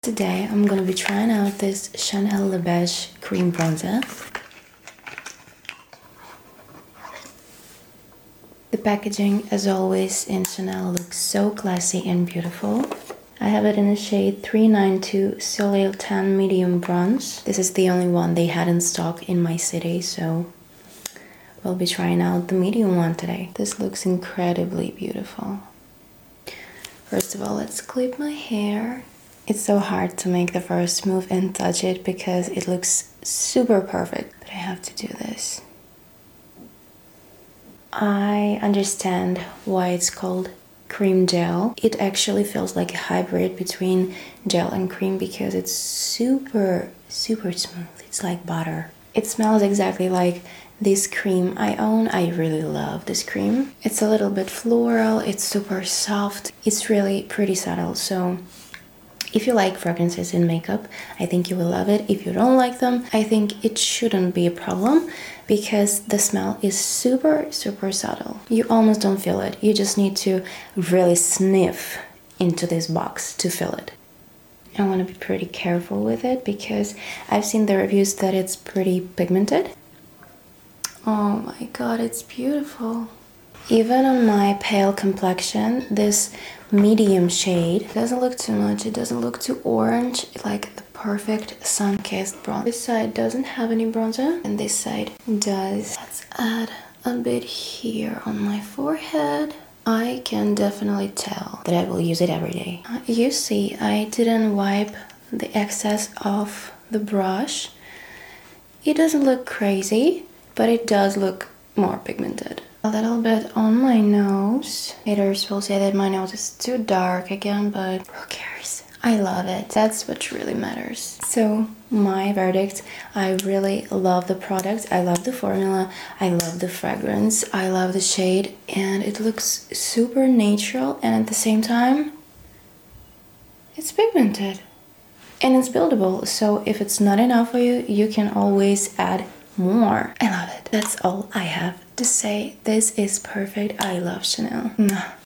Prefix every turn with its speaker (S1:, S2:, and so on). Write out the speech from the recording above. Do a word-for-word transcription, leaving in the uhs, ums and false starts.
S1: Today I'm gonna be trying out this Chanel Le Beige Cream Bronzer. The packaging, as always in Chanel, looks so classy and beautiful. I have it in the shade three nine two Soleil Tan Medium Bronze. This is the only one they had in stock in my city, so we'll be trying out the medium one today. This looks incredibly beautiful. First of all, let's clip my hair. It's so hard to make the first move and touch it because it looks super perfect, but I have to do this. I understand why it's called cream gel. It actually feels like a hybrid between gel and cream because it's super, super smooth. It's like butter. It smells exactly like this cream I own. I really love this cream. It's a little bit floral, it's super soft. It's really pretty subtle, so if you like fragrances in makeup, I think you will love it. If you don't like them, I think it shouldn't be a problem because the smell is super, super subtle. You almost don't feel it. You just need to really sniff into this box to feel it. I want to be pretty careful with it because I've seen the reviews that it's pretty pigmented. Oh my god, it's beautiful. Even on my pale complexion, this medium shade doesn't look too much, it doesn't look too orange, like the perfect sun-kissed bronze. This side doesn't have any bronzer, and this side does. Let's add a bit here on my forehead. I can definitely tell that I will use it every day. Uh, you see, I didn't wipe the excess off the brush. It doesn't look crazy, but it does look more pigmented. A little bit on my nose. Haters will say that my nose is too dark again, but who cares? I love it. That's what really matters. So, my verdict, I really love the product. I love the formula. I love the fragrance. I love the shade, and it looks super natural, and at the same time, it's pigmented. And it's buildable, so if it's not enough for you, you can always add more. I love it. That's all I have to say. This is perfect. I love Chanel.